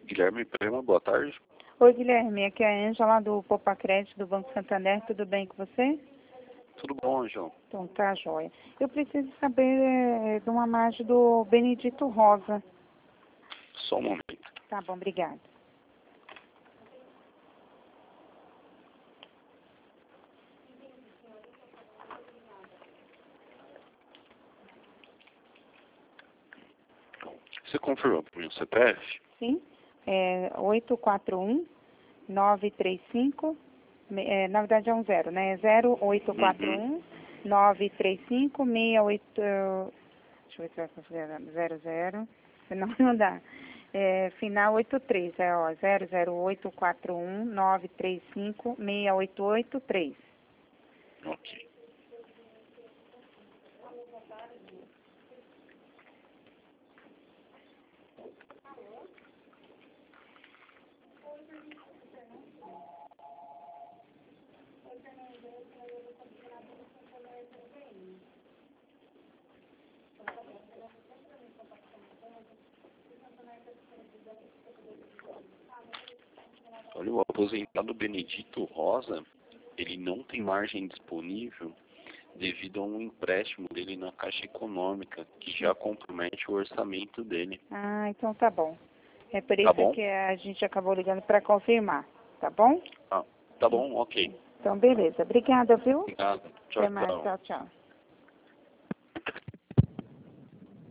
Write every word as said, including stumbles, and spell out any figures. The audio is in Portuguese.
Guilherme Prema, boa tarde. Oi, Guilherme, aqui é a Ângela do Poupa Crédito do Banco Santander, tudo bem com você? Tudo bom, João? Então tá, joia. Eu preciso saber é, de uma margem do Benedito Rosa. Só um momento. Tá bom, obrigada. Você confirma para mim o C P F? Sim, é oito quatro um, nove três cinco, é, na verdade é um zero, né? zero oito quatro um, nove três cinco, seis oito, deixa eu ver se vai conseguir, zero zero, senão não dá. É, final oitenta e três, é ó, zero zero oito quatro um, nove três cinco, seis oito oito três. Ok. Olha, o aposentado Benedito Rosa, ele não tem margem disponível devido a um empréstimo dele na Caixa Econômica, que já compromete o orçamento dele. Ah, então tá bom. É por Tá isso bom? que a gente acabou ligando para confirmar, tá bom? Ah, tá bom, ok. Então, beleza. Obrigada, viu? Obrigado. Tchau, Até mais. tchau. Tchau, tchau.